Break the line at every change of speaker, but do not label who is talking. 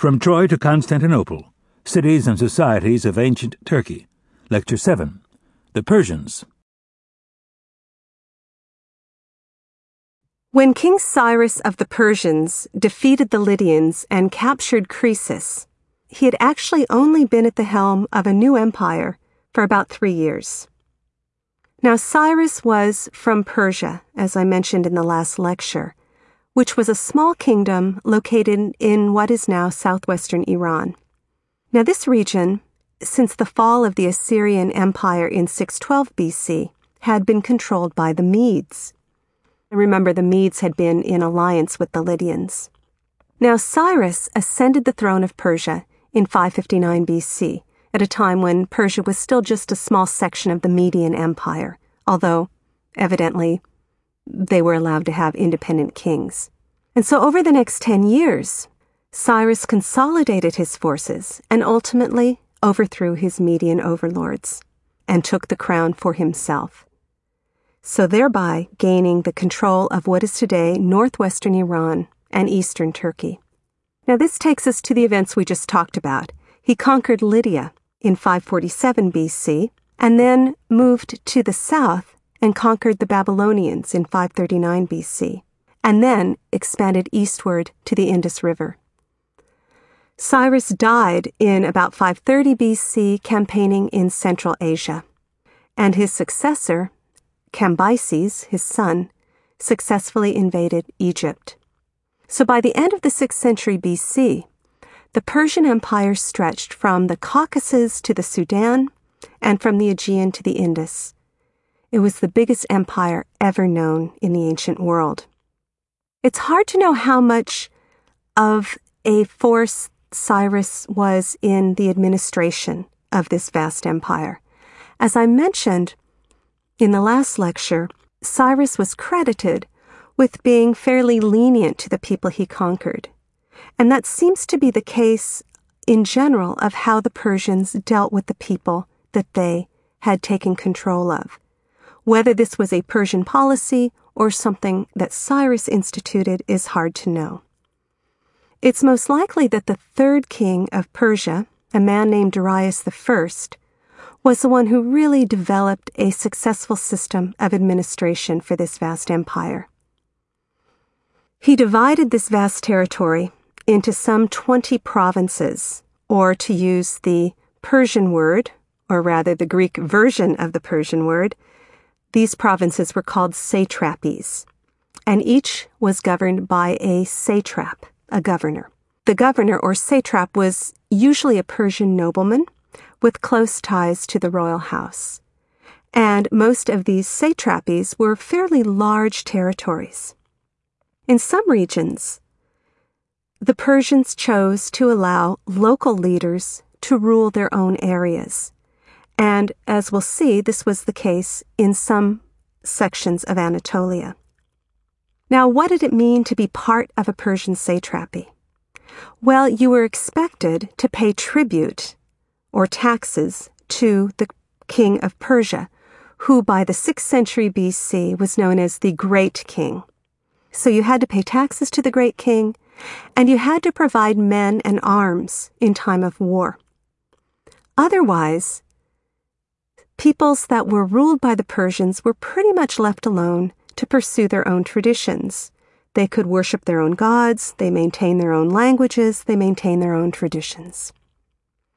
From Troy to Constantinople, Cities and Societies of Ancient Turkey. Lecture 7. The Persians.
When King Cyrus of the Persians defeated the Lydians and captured Croesus, he had actually only been at the helm of a new empire for about 3 years. Now Cyrus was from Persia, as I mentioned in the last lecture, which was a small kingdom located in what is now southwestern Iran. Now this region, since the fall of the Assyrian Empire in 612 BC, had been controlled by the Medes. Remember, the Medes had been in alliance with the Lydians. Now Cyrus ascended the throne of Persia in 559 BC, at a time when Persia was still just a small section of the Median Empire, although, evidently, they were allowed to have independent kings. And so over the next 10 years, Cyrus consolidated his forces and ultimately overthrew his Median overlords and took the crown for himself, so thereby gaining the control of what is today northwestern Iran and eastern Turkey. Now this takes us to the events we just talked about. He conquered Lydia in 547 BC and then moved to the south and conquered the Babylonians in 539 BC, and then expanded eastward to the Indus River. Cyrus died in about 530 BC campaigning in Central Asia, and his successor, Cambyses, his son, successfully invaded Egypt. So by the end of the 6th century BC, the Persian Empire stretched from the Caucasus to the Sudan and from the Aegean to the Indus. It was the biggest empire ever known in the ancient world. It's hard to know how much of a force Cyrus was in the administration of this vast empire. As I mentioned in the last lecture, Cyrus was credited with being fairly lenient to the people he conquered. And that seems to be the case in general of how the Persians dealt with the people that they had taken control of. Whether this was a Persian policy or something that Cyrus instituted is hard to know. It's most likely that the third king of Persia, a man named Darius I, was the one who really developed a successful system of administration for this vast empire. He divided this vast territory into some 20 provinces, or to use the Persian word, or rather the Greek version of the Persian word, these provinces were called satrapies, and each was governed by a satrap, a governor. The governor or satrap was usually a Persian nobleman with close ties to the royal house, and most of these satrapies were fairly large territories. In some regions, the Persians chose to allow local leaders to rule their own areas. And as we'll see, this was the case in some sections of Anatolia. Now, what did it mean to be part of a Persian satrapy? Well, you were expected to pay tribute or taxes to the king of Persia, who by the 6th century BC was known as the Great King. So you had to pay taxes to the Great King, and you had to provide men and arms in time of war. Otherwise, peoples that were ruled by the Persians were pretty much left alone to pursue their own traditions. They could worship their own gods, they maintained their own languages, they maintained their own traditions.